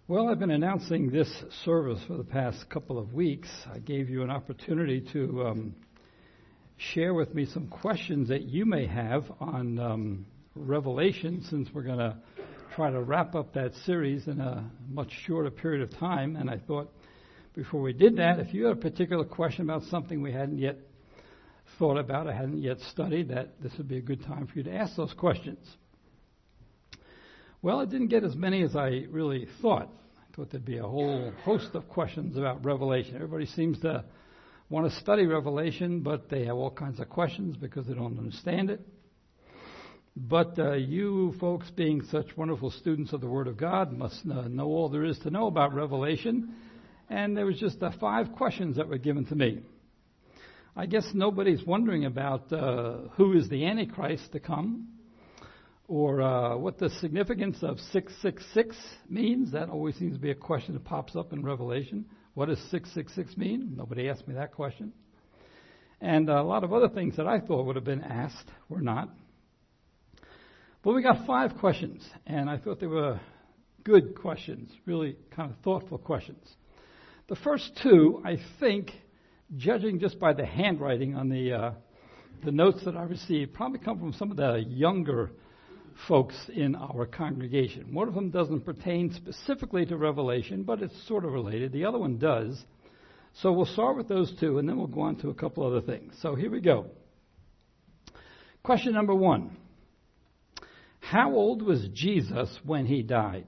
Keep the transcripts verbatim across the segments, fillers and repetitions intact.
Well, I've been announcing this service for the past couple of weeks. I gave you an opportunity to um, share with me some questions that you may have on um, Revelation, since we're going to try to wrap up that series in a much shorter period of time. And I thought before we did that, if you had a particular question about something we hadn't yet thought about, or hadn't yet studied, that this would be a good time for you to ask those questions. Well, I didn't get as many as I really thought. I thought there'd be a whole host of questions about Revelation. Everybody seems to want to study Revelation, but they have all kinds of questions because they don't understand it. But uh, you folks, being such wonderful students of the Word of God, must uh, know all there is to know about Revelation. And there was just uh, five questions that were given to me. I guess nobody's wondering about uh, who is the Antichrist to come, or uh, what the significance of six six six means. That always seems to be a question that pops up in Revelation. What does six six six mean? Nobody asked me that question. And a lot of other things that I thought would have been asked were not. But we got five questions, and I thought they were good questions, really kind of thoughtful questions. The first two, I think, judging just by the handwriting on the uh, the notes that I received, probably come from some of the younger folks in our congregation. One of them doesn't pertain specifically to Revelation, but it's sort of related. The other one does. So we'll start with those two, and then we'll go on to a couple other things. So here we go. Question number one. How old was Jesus when he died?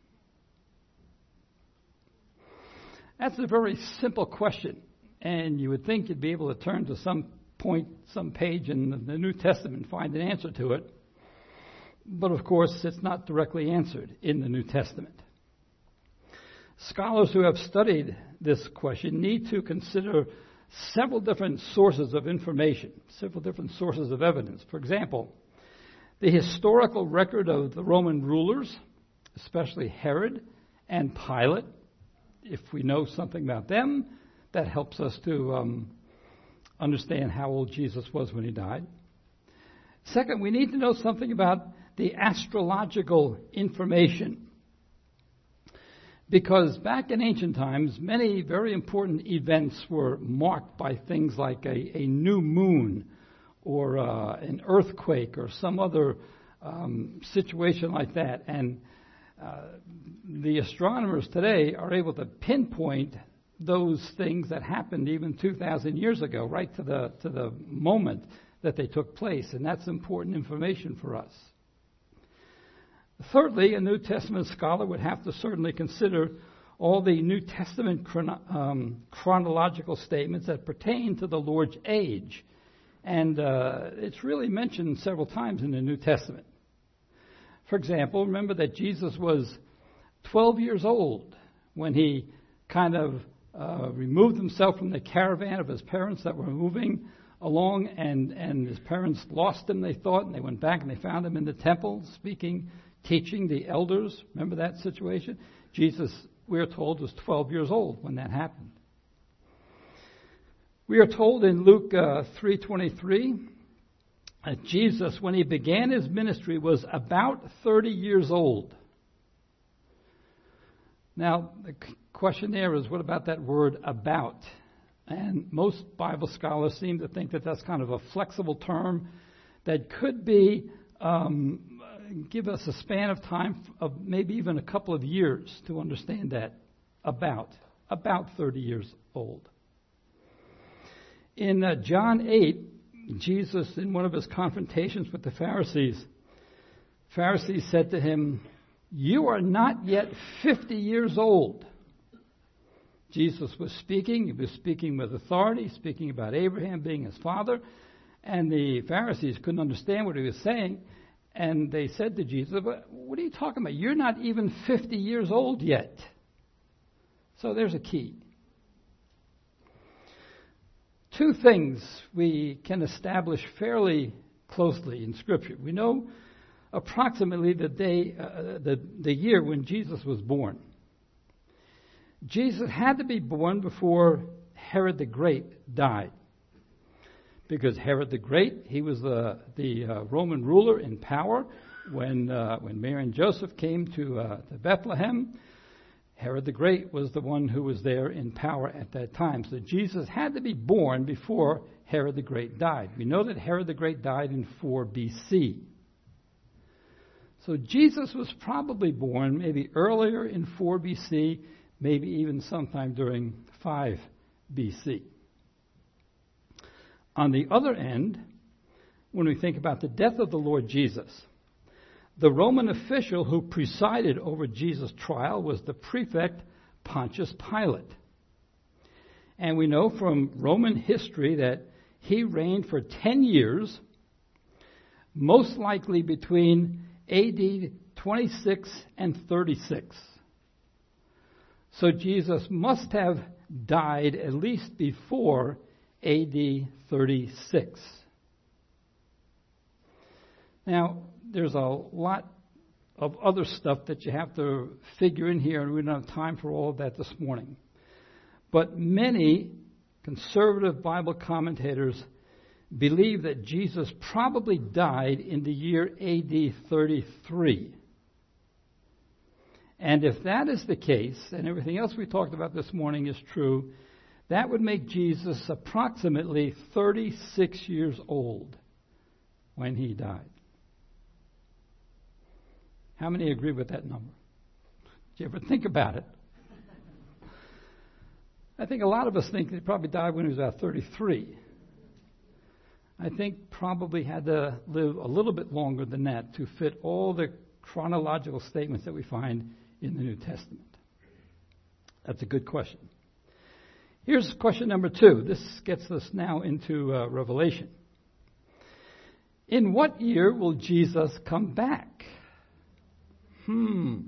That's a very simple question, and you would think you'd be able to turn to some point, some page in the New Testament and find an answer to it. But of course, it's not directly answered in the New Testament. Scholars who have studied this question need to consider several different sources of information, several different sources of evidence. For example, the historical record of the Roman rulers, especially Herod and Pilate. If we know something about them, that helps us to um, understand how old Jesus was when he died. Second, we need to know something about the astrological information. Because back in ancient times, many very important events were marked by things like a, a new moon or uh, an earthquake or some other um, situation like that. And uh, the astronomers today are able to pinpoint those things that happened even two thousand years ago, right to the to the moment that they took place. And that's important information for us. Thirdly, a New Testament scholar would have to certainly consider all the New Testament chrono- um, chronological statements that pertain to the Lord's age. And uh, it's really mentioned several times in the New Testament. For example, remember that Jesus was twelve years old when he kind of uh, removed himself from the caravan of his parents that were moving along, and, and his parents lost him, they thought, and they went back and they found him in the temple speaking, teaching the elders. Remember that situation? Jesus, we're told, was twelve years old when that happened. We are told in Luke uh, three twenty-three that Jesus, when he began his ministry, was about thirty years old. Now, the question there is, what about that word about? And most Bible scholars seem to think that that's kind of a flexible term that could be um, give us a span of time of maybe even a couple of years to understand that. About, about thirty years old. In uh, John eight, Jesus, in one of his confrontations with the Pharisees, Pharisees said to him, "You are not yet fifty years old." Jesus was speaking. He was speaking with authority, speaking about Abraham being his father. And the Pharisees couldn't understand what he was saying. And they said to Jesus, "What are you talking about? You're not even fifty years old yet." So there's a key. Two things we can establish fairly closely in Scripture. We know approximately the day, uh, the, the year when Jesus was born. Jesus had to be born before Herod the Great died. Because Herod the Great, he was the, the uh, Roman ruler in power when uh, when Mary and Joseph came to, uh, to Bethlehem. Herod the Great was the one who was there in power at that time. So Jesus had to be born before Herod the Great died. We know that Herod the Great died in four B C. So Jesus was probably born maybe earlier in four B C, maybe even sometime during five B C. On the other end, when we think about the death of the Lord Jesus, the Roman official who presided over Jesus' trial was the prefect Pontius Pilate. And we know from Roman history that he reigned for ten years, most likely between A D twenty-six and thirty-six. So Jesus must have died at least before A D thirty-six. Now, there's a lot of other stuff that you have to figure in here, and we don't have time for all of that this morning. But many conservative Bible commentators believe that Jesus probably died in the year A D thirty-three. And if that is the case, and everything else we talked about this morning is true, that would make Jesus approximately thirty-six years old when he died. How many agree with that number? Did you ever think about it? I think a lot of us think he probably died when he was about thirty-three. I think probably had to live a little bit longer than that to fit all the chronological statements that we find in the New Testament. That's a good question. Here's question number two. This gets us now into uh, Revelation. In what year will Jesus come back? Hmm.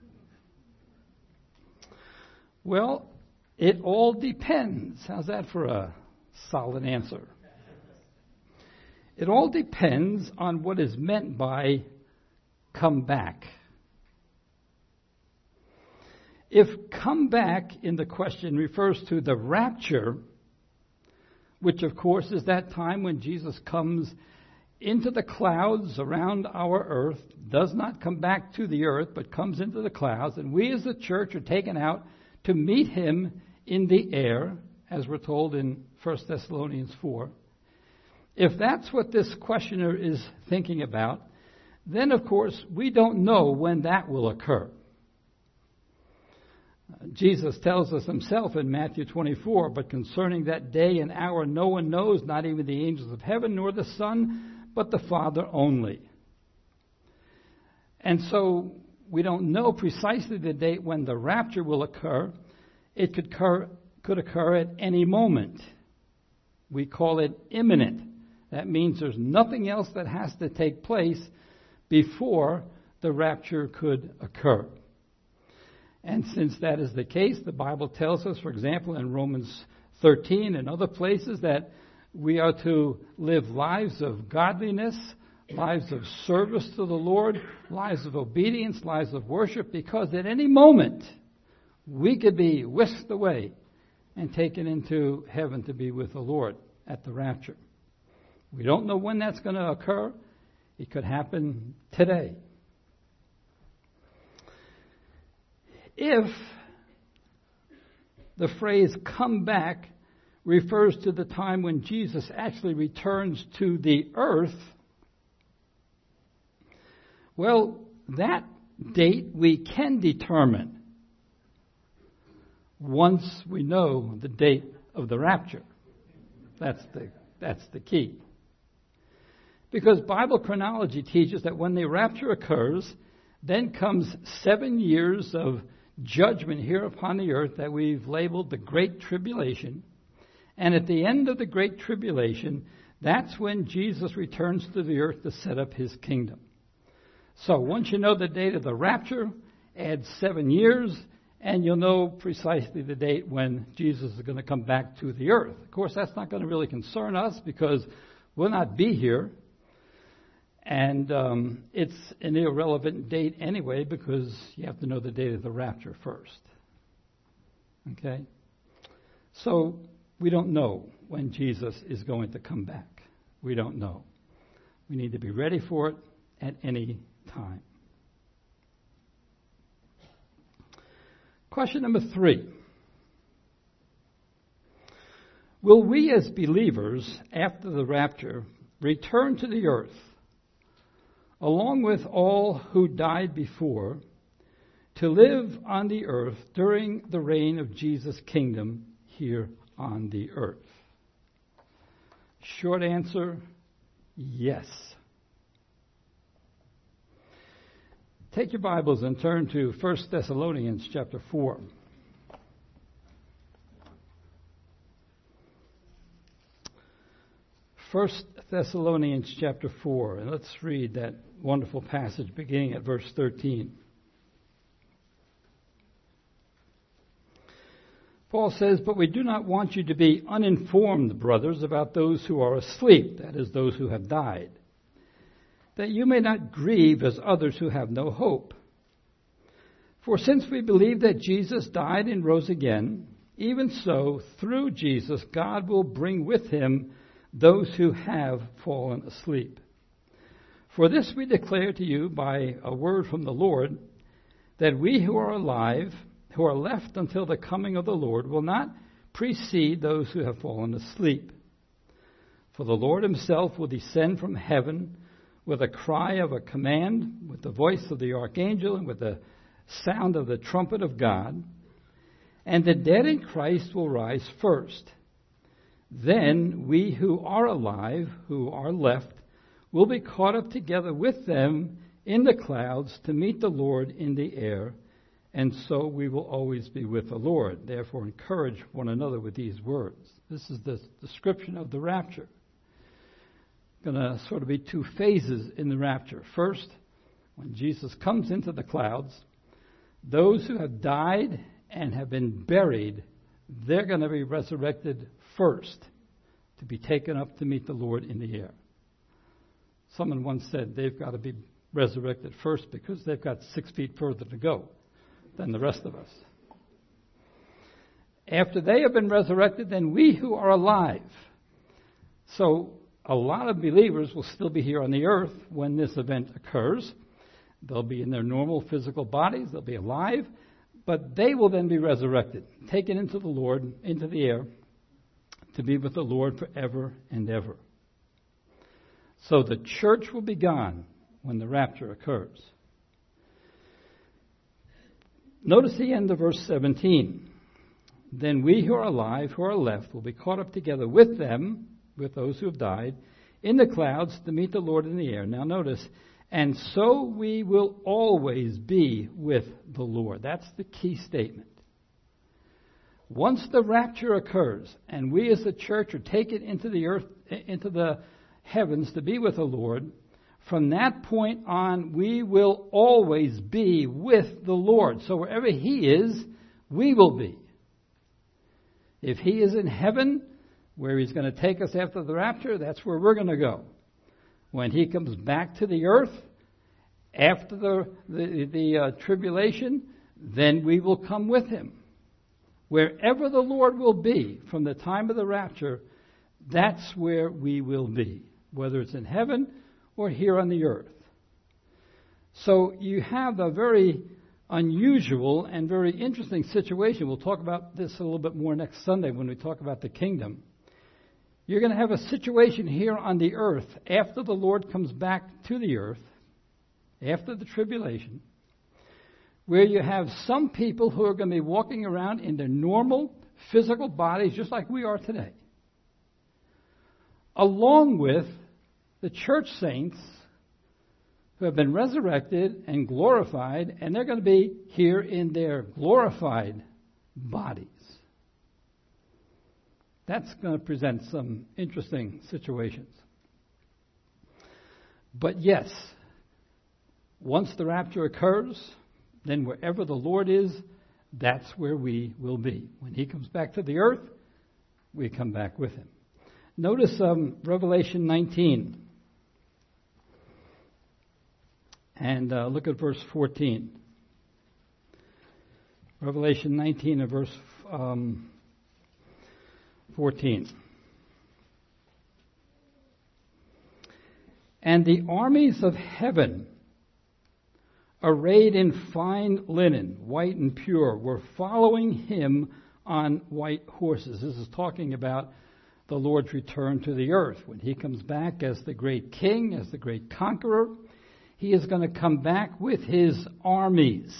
Well, it all depends. How's that for a solid answer? It all depends on what is meant by come back. If come back in the question refers to the rapture, which of course is that time when Jesus comes into the clouds around our earth, does not come back to the earth, but comes into the clouds, and we as the church are taken out to meet him in the air, as we're told in First Thessalonians four. If that's what this questioner is thinking about, then of course we don't know when that will occur. Uh, Jesus tells us himself in Matthew twenty-four, but concerning that day and hour no one knows, not even the angels of heaven nor the Son, but the Father only. And so we don't know precisely the date when the rapture will occur. It could occur, could occur at any moment. We call it imminent. That means there's nothing else that has to take place before the rapture could occur. And since that is the case, the Bible tells us, for example, in Romans thirteen and other places, that we are to live lives of godliness, lives of service to the Lord, lives of obedience, lives of worship, because at any moment we could be whisked away and taken into heaven to be with the Lord at the rapture. We don't know when that's going to occur. It could happen today. If the phrase come back refers to the time when Jesus actually returns to the earth, well, that date we can determine once we know the date of the rapture. That's the, that's the key. Because Bible chronology teaches that when the rapture occurs, then comes seven years of judgment here upon the earth that we've labeled the Great Tribulation. And at the end of the Great Tribulation, that's when Jesus returns to the earth to set up his kingdom. So once you know the date of the rapture, add seven years, and you'll know precisely the date when Jesus is going to come back to the earth. Of course, that's not going to really concern us because we'll not be here. And um, it's an irrelevant date anyway because you have to know the date of the rapture first. Okay? So we don't know when Jesus is going to come back. We don't know. We need to be ready for it at any time. Question number three. Will we as believers, after the rapture, return to the earth, along with all who died before, to live on the earth during the reign of Jesus' kingdom here on the earth? Short answer, yes. Take your Bibles and turn to First Thessalonians chapter four. First Thessalonians chapter four, and let's read that wonderful passage beginning at verse thirteen. Paul says, "But we do not want you to be uninformed, brothers, about those who are asleep," that is, those who have died, "that you may not grieve as others who have no hope. For since we believe that Jesus died and rose again, even so, through Jesus, God will bring with him those who have fallen asleep. For this we declare to you by a word from the Lord, that we who are alive, who are left until the coming of the Lord, will not precede those who have fallen asleep. For the Lord himself will descend from heaven with a cry of a command, with the voice of the archangel, and with the sound of the trumpet of God. And the dead in Christ will rise first. Then we who are alive, who are left, will be caught up together with them in the clouds to meet the Lord in the air, and so we will always be with the Lord. Therefore, encourage one another with these words." This is the description of the rapture. Going to sort of be two phases in the rapture. First, when Jesus comes into the clouds, those who have died and have been buried, they're going to be resurrected first to be taken up to meet the Lord in the air. Someone once said they've got to be resurrected first because they've got six feet further to go than the rest of us. After they have been resurrected, then we who are alive. So a lot of believers will still be here on the earth when this event occurs. They'll be in their normal physical bodies, they'll be alive, but they will then be resurrected, taken into the Lord, into the air, to be with the Lord forever and ever. So the church will be gone when the rapture occurs. Notice the end of verse seventeen. "Then we who are alive, who are left, will be caught up together with them," with those who have died, "in the clouds to meet the Lord in the air." Now notice, "and so we will always be with the Lord." That's the key statement. Once the rapture occurs, and we as the church are taken into the earth, into the heavens to be with the Lord, from that point on, we will always be with the Lord. So wherever he is, we will be. If he is in heaven, where he's going to take us after the rapture, that's where we're going to go. When he comes back to the earth, after the, the, the uh, tribulation, then we will come with him. Wherever the Lord will be from the time of the rapture, that's where we will be, whether it's in heaven or here on the earth. So you have a very unusual and very interesting situation. We'll talk about this a little bit more next Sunday when we talk about the kingdom. You're going to have a situation here on the earth after the Lord comes back to the earth, after the tribulation, where you have some people who are going to be walking around in their normal physical bodies just like we are today, along with the church saints who have been resurrected and glorified, and they're going to be here in their glorified bodies. That's going to present some interesting situations. But yes, once the rapture occurs, then wherever the Lord is, that's where we will be. When he comes back to the earth, we come back with him. Notice um, Revelation nineteen. And uh, look at verse fourteen. Revelation nineteen and verse um, fourteen. "And the armies of heaven arrayed in fine linen, white and pure, were following him on white horses. This is talking about the Lord's return to the earth. When he comes back as the great king, as the great conqueror, he is going to come back with his armies.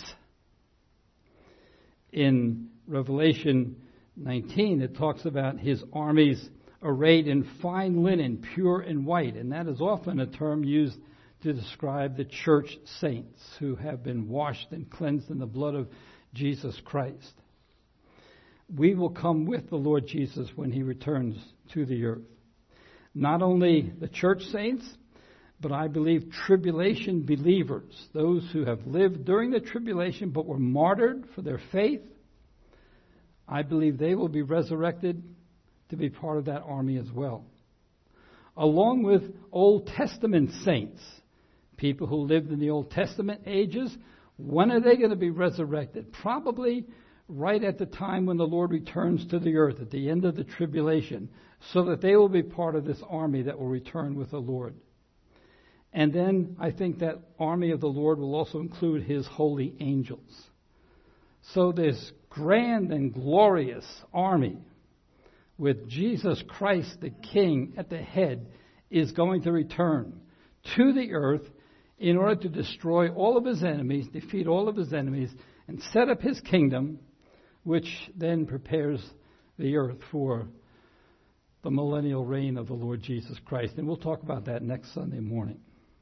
In Revelation nineteen, it talks about his armies arrayed in fine linen, pure and white, and that is often a term used to describe the church saints who have been washed and cleansed in the blood of Jesus Christ. We will come with the Lord Jesus when he returns to the earth. Not only the church saints, but I believe tribulation believers, those who have lived during the tribulation but were martyred for their faith, I believe they will be resurrected to be part of that army as well. Along with Old Testament saints, people who lived in the Old Testament ages, when are they going to be resurrected? Probably right at the time when the Lord returns to the earth, at the end of the tribulation, so that they will be part of this army that will return with the Lord. And then I think that army of the Lord will also include his holy angels. So this grand and glorious army with Jesus Christ the King at the head is going to return to the earth in order to destroy all of his enemies, defeat all of his enemies, and set up his kingdom, which then prepares the earth for the millennial reign of the Lord Jesus Christ. And we'll talk about that next Sunday morning.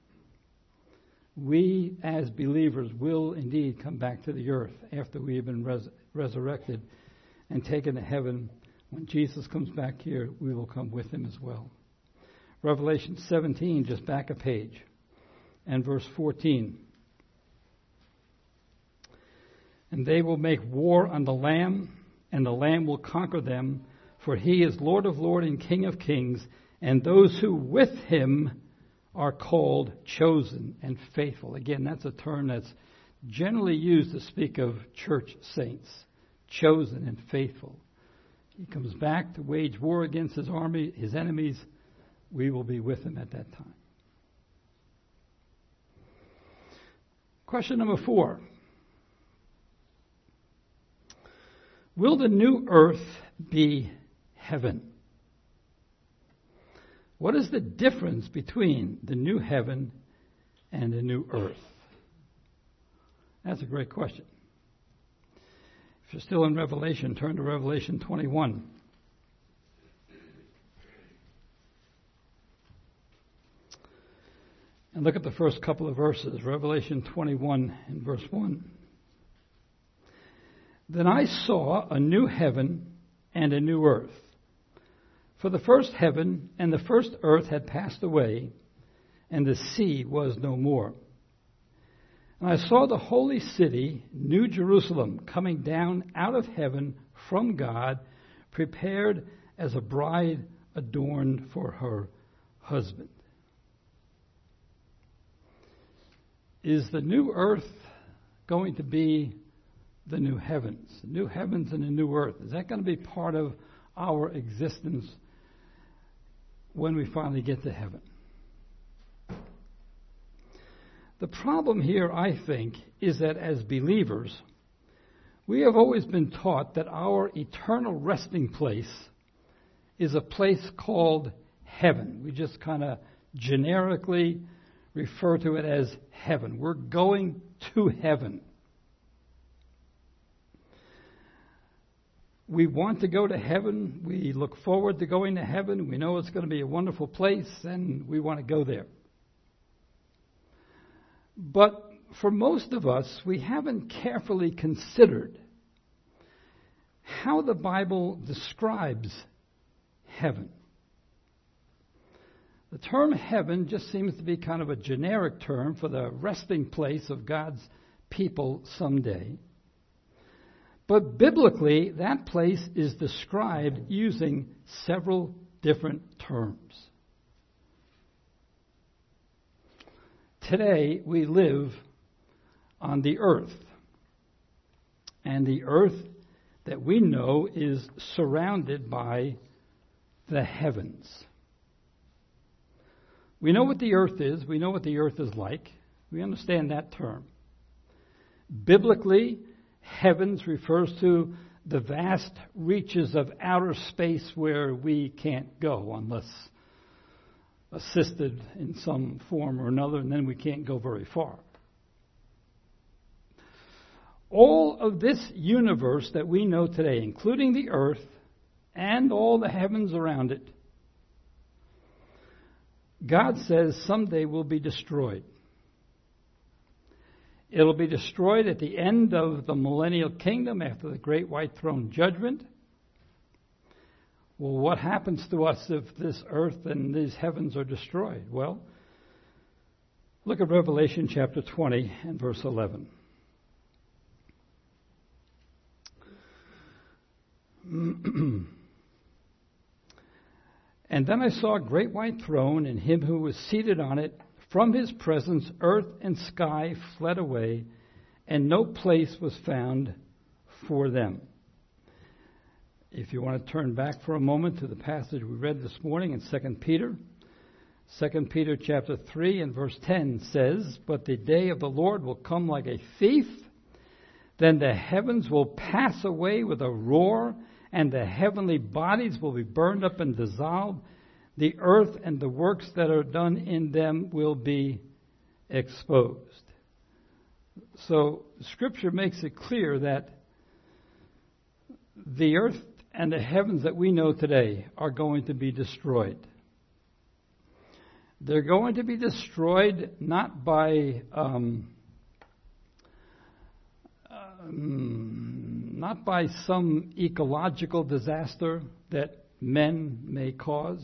We, as believers, will indeed come back to the earth after we have been res- resurrected and taken to heaven. When Jesus comes back here, we will come with him as well. Revelation seventeen, just back a page, and verse fourteen. And they will make war on the Lamb, and the Lamb will conquer them, for he is Lord of lords and King of kings, and those who with him are called chosen and faithful. Again, that's a term that's generally used to speak of church saints, chosen and faithful. He comes back to wage war against his army, his enemies. We will be with him at that time. Question number four. Will the new earth be heaven? What is the difference between the new heaven and the new earth? That's a great question. If you're still in Revelation, turn to Revelation twenty-one. And look at the first couple of verses, Revelation twenty-one and verse one. Then I saw a new heaven and a new earth. For the first heaven and the first earth had passed away, and the sea was no more. And I saw the holy city, New Jerusalem, coming down out of heaven from God, prepared as a bride adorned for her husband. Is the new earth going to be the new heavens? The new heavens and the new earth. Is that going to be part of our existence when we finally get to heaven? The problem here, I think, is that as believers, we have always been taught that our eternal resting place is a place called heaven. We just kind of generically refer to it as heaven. We're going to heaven. We want to go to heaven. We look forward to going to heaven. We know it's going to be a wonderful place, and we want to go there. But for most of us, we haven't carefully considered how the Bible describes heaven. The term heaven just seems to be kind of a generic term for the resting place of God's people someday. But biblically, that place is described using several different terms. Today, we live on the earth. And the earth that we know is surrounded by the heavens. We know what the earth is. We know what the earth is like. We understand that term. Biblically, heavens refers to the vast reaches of outer space where we can't go unless assisted in some form or another, and then we can't go very far. All of this universe that we know today, including the earth and all the heavens around it, God says someday will be destroyed. It'll be destroyed at the end of the millennial kingdom after the great white throne judgment. Well, what happens to us if this earth and these heavens are destroyed? Well, look at Revelation chapter twenty and verse eleven. And then I saw a great white throne, and him who was seated on it. From his presence, earth and sky fled away, and no place was found for them. If you want to turn back for a moment to the passage we read this morning in Second Peter, Second Peter chapter three and verse ten says, "But the day of the Lord will come like a thief. Then the heavens will pass away with a roar, and the heavenly bodies will be burned up and dissolved. The earth and the works that are done in them will be exposed." So Scripture makes it clear that the earth and the heavens that we know today are going to be destroyed. They're going to be destroyed not by um, um, not by some ecological disaster that men may cause.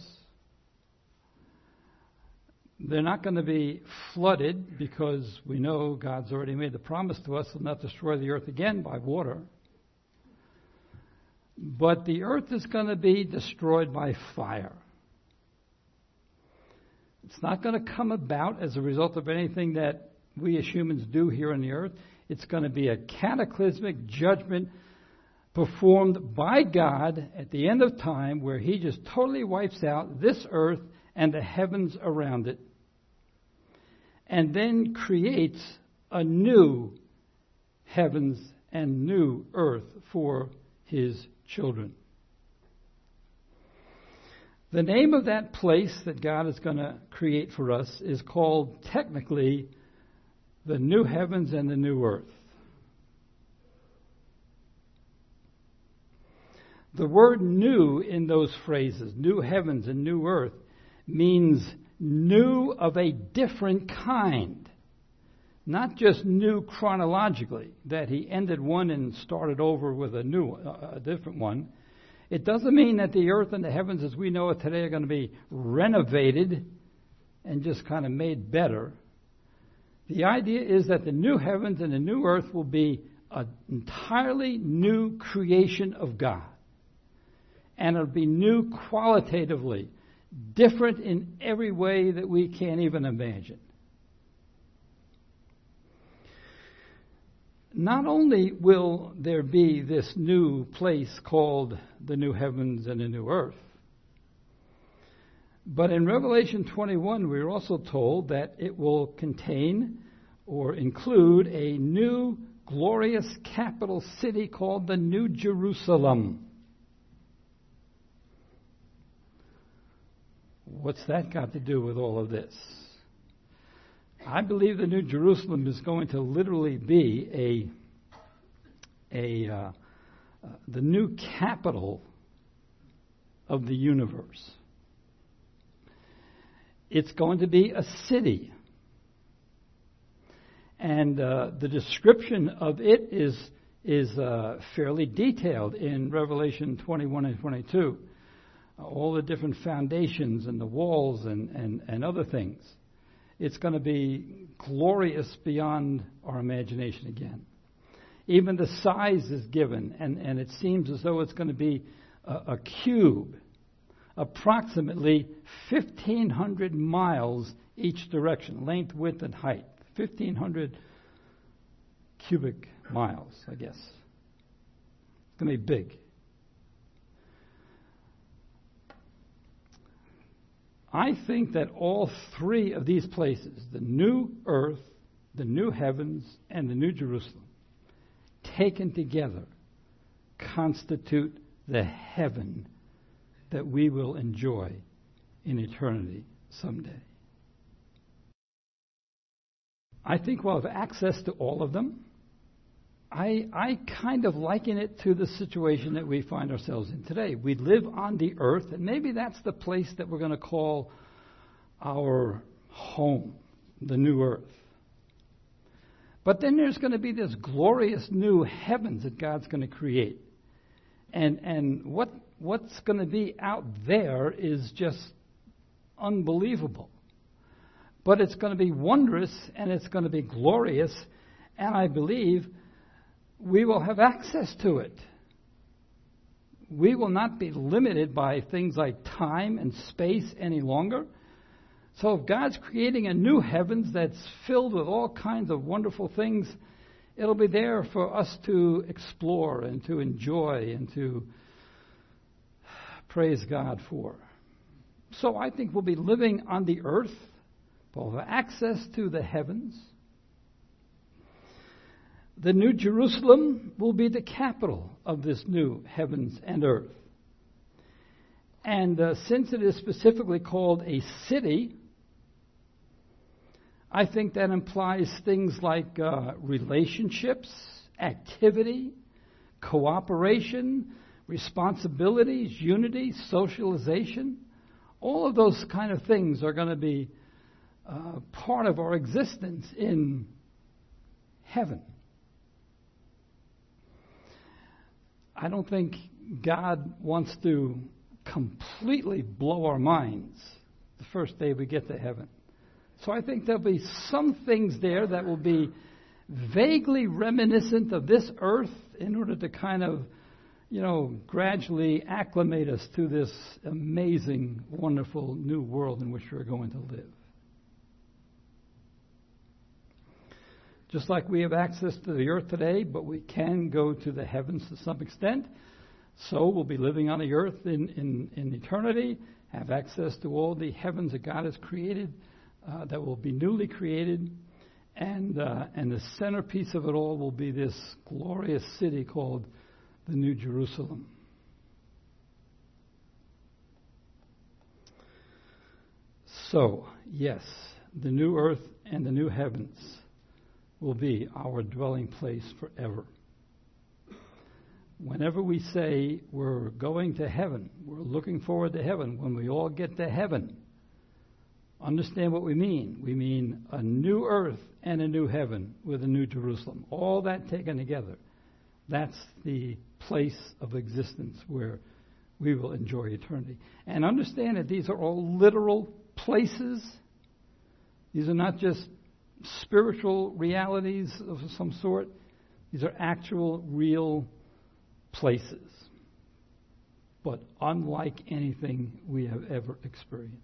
They're not going to be flooded because we know God's already made the promise to us to not destroy the earth again by water. But the earth is going to be destroyed by fire. It's not going to come about as a result of anything that we as humans do here on the earth. It's going to be a cataclysmic judgment performed by God at the end of time where He just totally wipes out this earth and the heavens around it, and then creates a new heavens and new earth for His children. The name of that place that God is going to create for us is called technically the new heavens and the new earth. The word new in those phrases, new heavens and new earth, means new of a different kind. Not just new chronologically, that He ended one and started over with a new, uh, a different one. It doesn't mean that the earth and the heavens as we know it today are going to be renovated and just kind of made better. The idea is that the new heavens and the new earth will be an entirely new creation of God. And it'll be new qualitatively, different in every way that we can't even imagine. Not only will there be this new place called the new heavens and the new earth, but in Revelation twenty-one we're also told that it will contain or include a new glorious capital city called the New Jerusalem. What's that got to do with all of this? I believe the New Jerusalem is going to literally be a, a uh, uh, the new capital of the universe. It's going to be a city. And uh, the description of it is, is uh, fairly detailed in Revelation twenty-one and twenty-two. All the different foundations and the walls and, and, and other things. It's going to be glorious beyond our imagination again. Even the size is given, and, and it seems as though it's going to be a, a cube, approximately fifteen hundred miles each direction, length, width, and height. fifteen hundred cubic miles, I guess. It's going to be big. I think that all three of these places, the new earth, the new heavens, and the new Jerusalem, taken together, constitute the heaven that we will enjoy in eternity someday. I think we'll have access to all of them. I, I kind of liken it to the situation that we find ourselves in today. We live on the earth, and maybe that's the place that we're going to call our home, the new earth. But then there's going to be this glorious new heavens that God's going to create. And and what what's going to be out there is just unbelievable. But it's going to be wondrous, and it's going to be glorious, and I believe we will have access to it. We will not be limited by things like time and space any longer. So if God's creating a new heavens that's filled with all kinds of wonderful things, it'll be there for us to explore and to enjoy and to praise God for. So I think we'll be living on the earth. We'll have access to the heavens. The New Jerusalem will be the capital of this new heavens and earth. And uh, since it is specifically called a city, I think that implies things like uh, relationships, activity, cooperation, responsibilities, unity, socialization. All of those kind of things are going to be uh, part of our existence in heaven. I don't think God wants to completely blow our minds the first day we get to heaven. So I think there'll be some things there that will be vaguely reminiscent of this earth in order to kind of, you know, gradually acclimate us to this amazing, wonderful new world in which we're going to live. Just like we have access to the earth today, but we can go to the heavens to some extent, so we'll be living on the earth in, in, in eternity, have access to all the heavens that God has created, uh, that will be newly created, and uh, and the centerpiece of it all will be this glorious city called the New Jerusalem. So, yes, the new earth and the new heavens will be our dwelling place forever. Whenever we say we're going to heaven, we're looking forward to heaven, when we all get to heaven, understand what we mean. We mean a new earth and a new heaven with a new Jerusalem. All that taken together. That's the place of existence where we will enjoy eternity. And understand that these are all literal places. These are not just spiritual realities of some sort. These are actual, real places, but unlike anything we have ever experienced.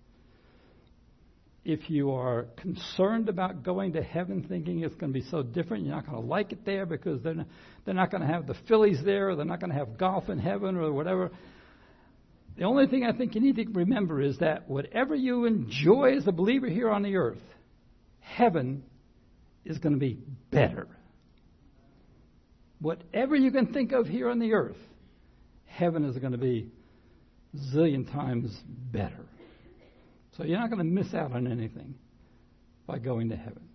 If you are concerned about going to heaven thinking it's going to be so different, you're not going to like it there because they're not, they're not going to have the Phillies there, or they're not going to have golf in heaven or whatever. The only thing I think you need to remember is that whatever you enjoy as a believer here on the earth, heaven is going to be better. Whatever you can think of here on the earth, heaven is going to be a zillion times better. So you're not going to miss out on anything by going to heaven.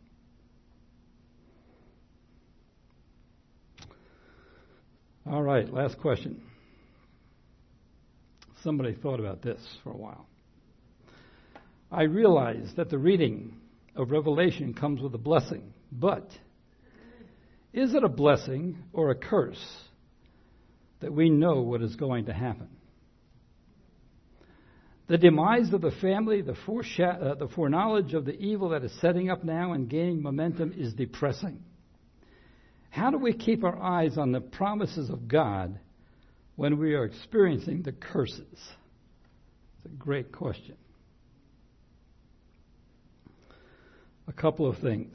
All right, last question. Somebody thought about this for a while. I realize that the reading of Revelation comes with a blessing, but is it a blessing or a curse that we know what is going to happen? The demise of the family, the, foresha- uh, the foreknowledge of the evil that is setting up now and gaining momentum is depressing. How do we keep our eyes on the promises of God when we are experiencing the curses? It's a great question. A couple of things.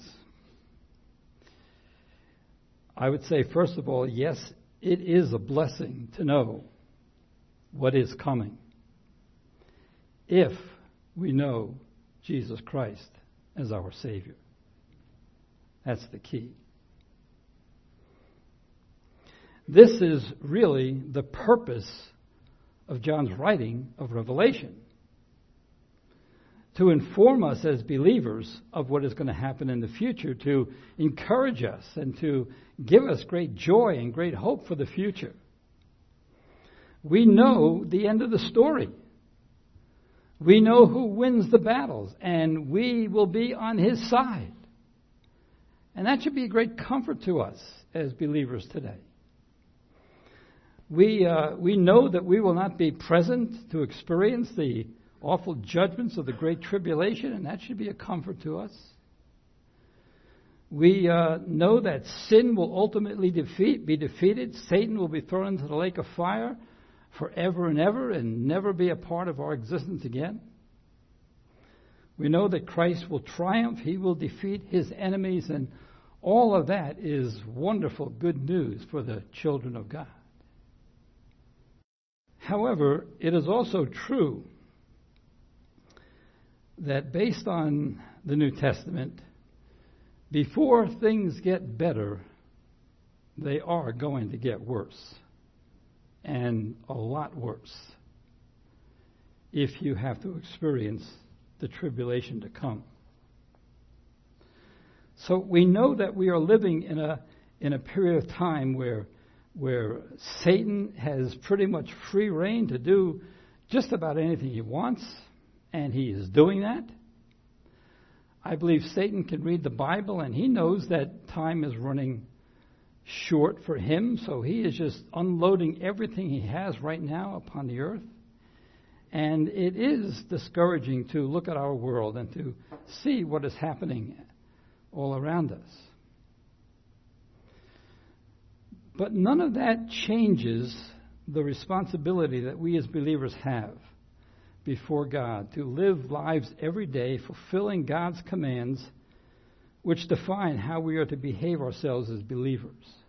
I would say, first of all, yes, it is a blessing to know what is coming if we know Jesus Christ as our Savior. That's the key. This is really the purpose of John's writing of Revelation, to inform us as believers of what is going to happen in the future, to encourage us and to give us great joy and great hope for the future. We know the end of the story. We know who wins the battles, and we will be on his side. And that should be a great comfort to us as believers today. We, uh, we know that we will not be present to experience the awful judgments of the Great Tribulation, and that should be a comfort to us. We uh, know that sin will ultimately defeat, be defeated. Satan will be thrown into the lake of fire forever and ever and never be a part of our existence again. We know that Christ will triumph. He will defeat his enemies, and all of that is wonderful good news for the children of God. However, it is also true that based on the New Testament, before things get better, they are going to get worse, and a lot worse, if you have to experience the tribulation to come. So we know that we are living in a in a period of time where where Satan has pretty much free rein to do just about anything he wants, and he is doing that. I believe Satan can read the Bible, and he knows that time is running short for him, so he is just unloading everything he has right now upon the earth. And it is discouraging to look at our world and to see what is happening all around us. But none of that changes the responsibility that we as believers have before God to live lives every day fulfilling God's commands, which define how we are to behave ourselves as believers.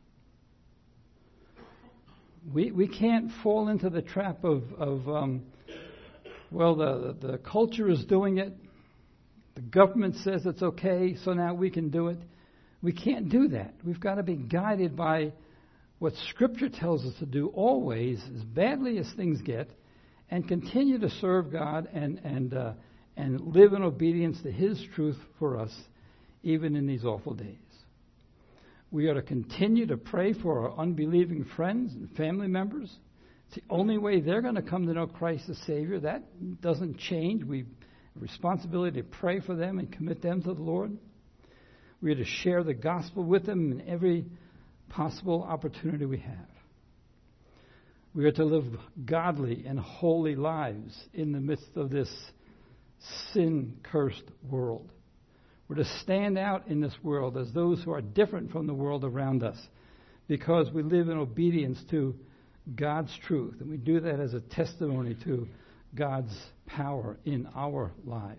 We we can't fall into the trap of, of um, well, the, the culture is doing it. The government says it's okay, so now we can do it. We can't do that. We've got to be guided by what Scripture tells us to do always, as badly as things get, and continue to serve God and and uh, and live in obedience to his truth for us, even in these awful days. We are to continue to pray for our unbelieving friends and family members. It's the only way they're going to come to know Christ as Savior. That doesn't change. We have a responsibility to pray for them and commit them to the Lord. We are to share the gospel with them in every possible opportunity we have. We are to live godly and holy lives in the midst of this sin-cursed world. We're to stand out in this world as those who are different from the world around us, because we live in obedience to God's truth, and we do that as a testimony to God's power in our lives.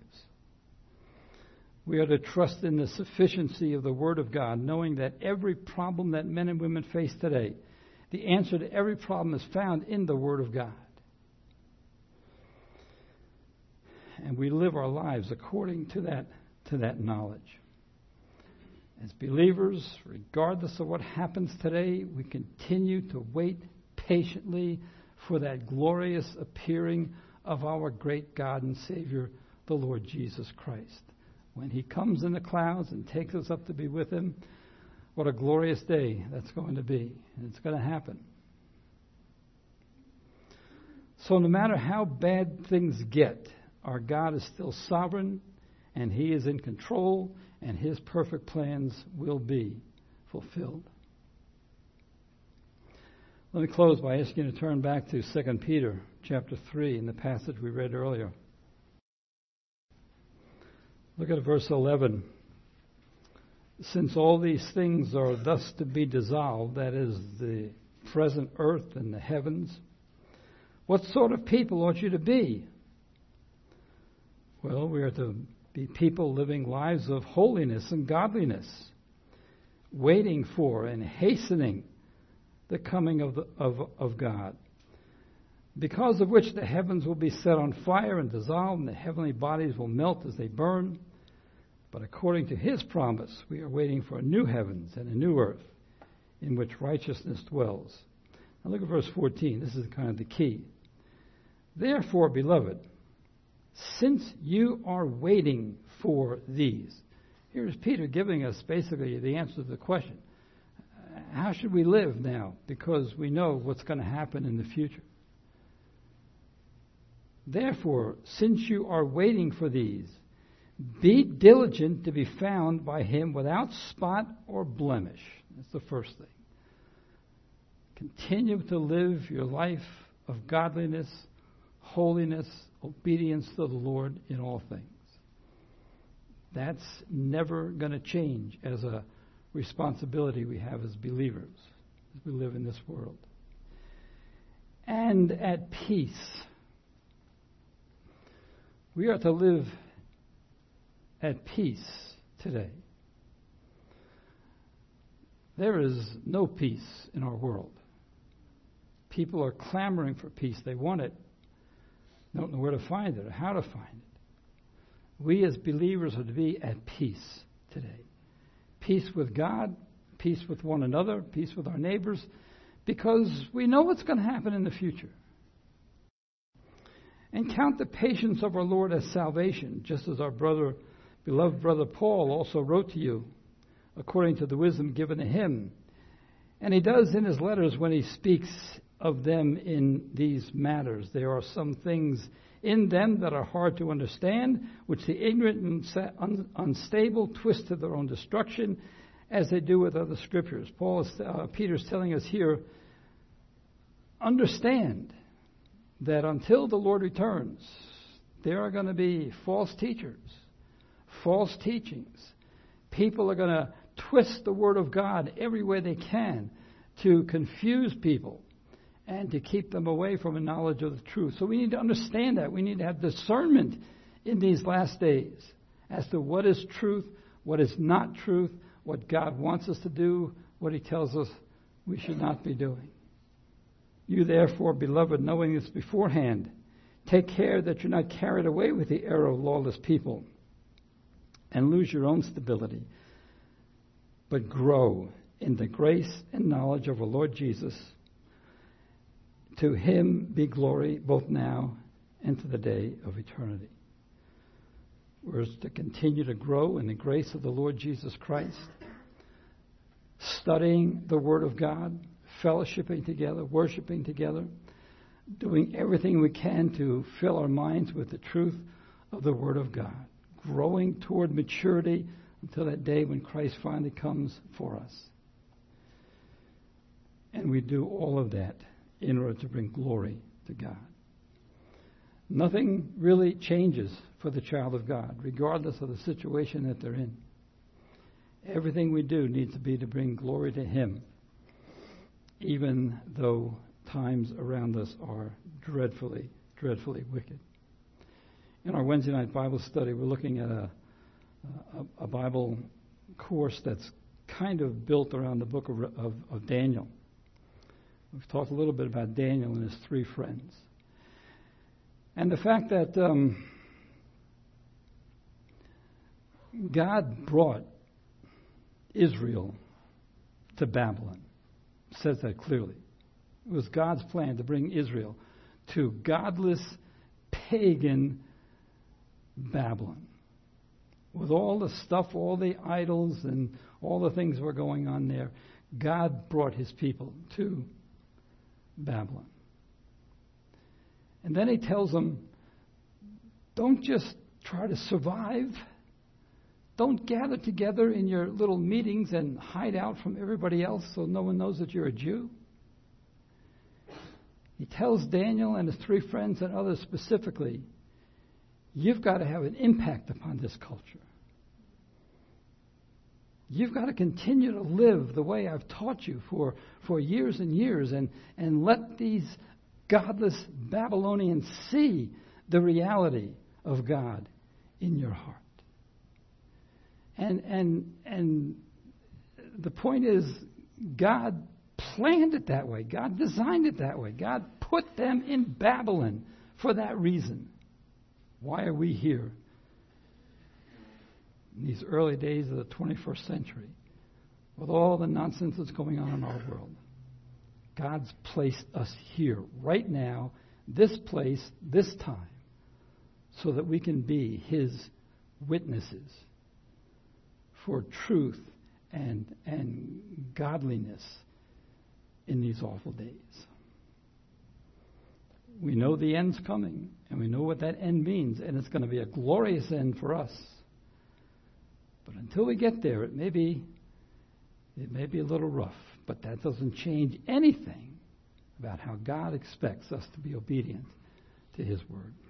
We are to trust in the sufficiency of the Word of God, knowing that every problem that men and women face today, the answer to every problem is found in the Word of God. And we live our lives according to that, to that knowledge. As believers, regardless of what happens today, we continue to wait patiently for that glorious appearing of our great God and Savior, the Lord Jesus Christ. When he comes in the clouds and takes us up to be with him, what a glorious day that's going to be. And it's going to happen. So no matter how bad things get, our God is still sovereign, and he is in control, and his perfect plans will be fulfilled. Let me close by asking you to turn back to Second Peter chapter three in the passage we read earlier. Look at verse eleven. Since all these things are thus to be dissolved, that is, the present earth and the heavens, what sort of people ought you to be? Well, we are to be people living lives of holiness and godliness, waiting for and hastening the coming of, the, of, of God, because of which the heavens will be set on fire and dissolved, and the heavenly bodies will melt as they burn. But according to his promise, we are waiting for a new heavens and a new earth in which righteousness dwells. Now look at verse fourteen. This is kind of the key. Therefore, beloved, since you are waiting for these. Here's Peter giving us basically the answer to the question. How should we live now? Because we know what's going to happen in the future. Therefore, since you are waiting for these, be diligent to be found by him without spot or blemish. That's the first thing. Continue to live your life of godliness, holiness, obedience to the Lord in all things. That's never going to change as a responsibility we have as believers as we live in this world. And at peace. We are to live at peace today. There is no peace in our world. People are clamoring for peace. They want it. They don't know where to find it or how to find it. We as believers are to be at peace today. Peace with God, peace with one another, peace with our neighbors, because we know what's going to happen in the future. And count the patience of our Lord as salvation, just as our brother, beloved brother Paul also wrote to you, according to the wisdom given to him. And he does in his letters when he speaks of them in these matters. There are some things in them that are hard to understand, which the ignorant and unstable twist to their own destruction, as they do with other scriptures. Paul is, uh, Peter's telling us here, understand that until the Lord returns, there are going to be false teachers, false teachings. People are going to twist the Word of God every way they can to confuse people and to keep them away from a knowledge of the truth. So we need to understand that. We need to have discernment in these last days as to what is truth, what is not truth, what God wants us to do, what He tells us we should not be doing. You therefore, beloved, knowing this beforehand, take care that you're not carried away with the error of lawless people and lose your own stability, but grow in the grace and knowledge of our Lord Jesus. To Him be glory both now and to the day of eternity. We're to continue to grow in the grace of the Lord Jesus Christ, studying the Word of God, fellowshipping together, worshiping together, doing everything we can to fill our minds with the truth of the Word of God, growing toward maturity until that day when Christ finally comes for us. And we do all of that in order to bring glory to God. Nothing really changes for the child of God, regardless of the situation that they're in. Everything we do needs to be to bring glory to Him, even though times around us are dreadfully, dreadfully wicked. In our Wednesday night Bible study, we're looking at a, a, a Bible course that's kind of built around the book of, of, of Daniel. We've talked a little bit about Daniel and his three friends. And the fact that um, God brought Israel to Babylon says that clearly. It was God's plan to bring Israel to godless, pagan Babylon. With all the stuff, all the idols, and all the things that were going on there, God brought His people to Babylon. And then He tells them, don't just try to survive. Don't gather together in your little meetings and hide out from everybody else so no one knows that you're a Jew. He tells Daniel and his three friends and others specifically, you've got to have an impact upon this culture. You've got to continue to live the way I've taught you for, for years and years, and, and let these godless Babylonians see the reality of God in your heart. And and and the point is, God planned it that way. God designed it that way. God put them in Babylon for that reason. Why are we here in these early days of the twenty-first century? with all the nonsense that's going on in our world. God's placed us here, right now, this place, this time, so that we can be His witnesses for truth and, and godliness in these awful days. We know the end's coming, and we know what that end means, and it's going to be a glorious end for us. But until we get there, it may be, it may be a little rough, but that doesn't change anything about how God expects us to be obedient to His word.